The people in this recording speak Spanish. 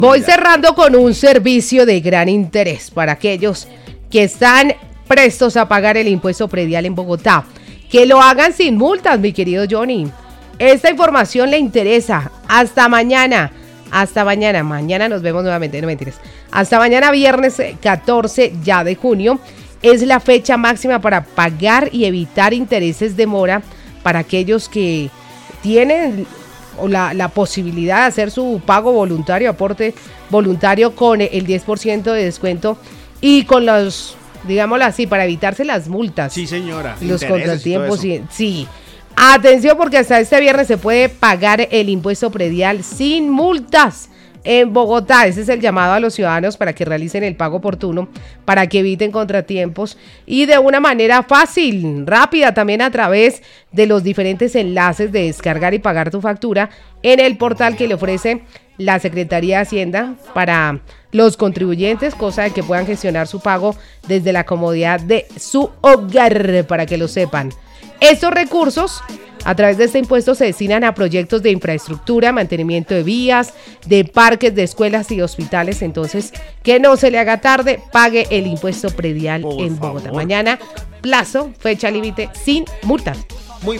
Voy cerrando con un servicio de gran interés para aquellos que están prestos a pagar el impuesto predial en Bogotá. Que lo hagan sin multas, mi querido Johnny. Esta información le interesa. Hasta mañana. Hasta mañana. Mañana nos vemos nuevamente. No mentiras. Hasta mañana, viernes 14 ya de junio. Es la fecha máxima para pagar y evitar intereses de mora para aquellos que tienen la posibilidad de hacer su pago voluntario, aporte voluntario con el 10% de descuento y con los, digámoslo así, para evitarse las multas. Sí, señora. Los contratiempos. Sí. Atención, porque hasta este viernes se puede pagar el impuesto predial sin multas en Bogotá. Ese es el llamado a los ciudadanos para que realicen el pago oportuno, para que eviten contratiempos y de una manera fácil, rápida, también a través de los diferentes enlaces de descargar y pagar tu factura en el portal que le ofrece la Secretaría de Hacienda para los contribuyentes, cosa de que puedan gestionar su pago desde la comodidad de su hogar, para que lo sepan. Estos recursos a través de este impuesto se destinan a proyectos de infraestructura, mantenimiento de vías, de parques, de escuelas y hospitales. Entonces, que no se le haga tarde, pague el impuesto predial en Bogotá. Mañana, plazo, fecha límite, sin multas.